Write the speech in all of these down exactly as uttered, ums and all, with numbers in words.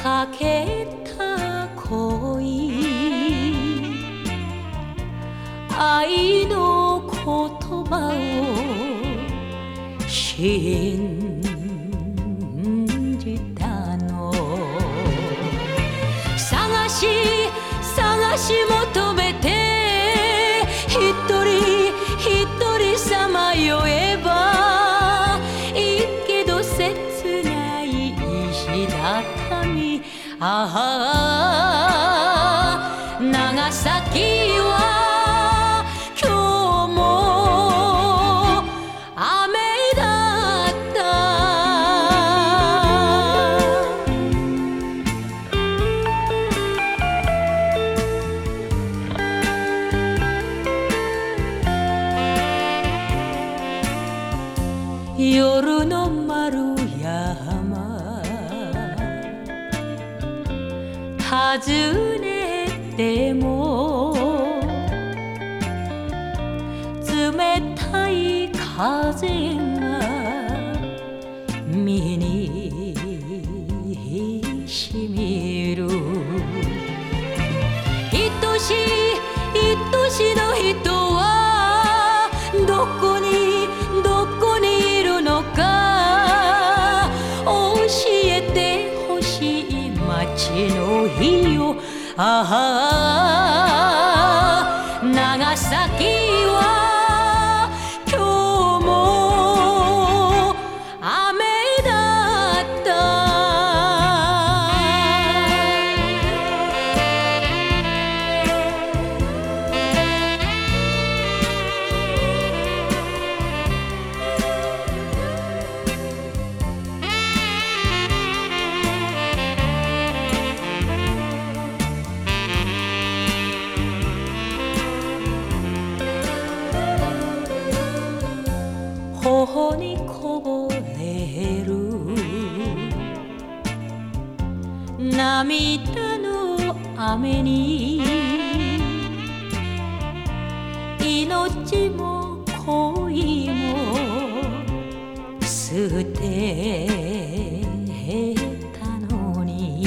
かけた恋、愛の言葉を信じたの。探し探し求めて一人一人さまよえばいいけど切ない石畳。ああ長崎は今日も雨だった。夜の丸山訪ねても冷たい風が身にしみる。愛しい愛しの人はどこにどこにいるのか教えてほしい街の日よ。ああ長崎は今日も雨だった。頬にこぼれる涙の雨に命も恋も捨てたのに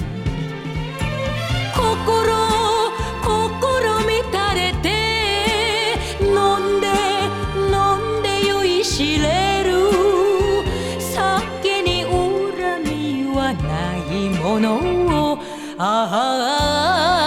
心心乱れて飲んで飲んで酔いしれる。酒に恨みはないものをああ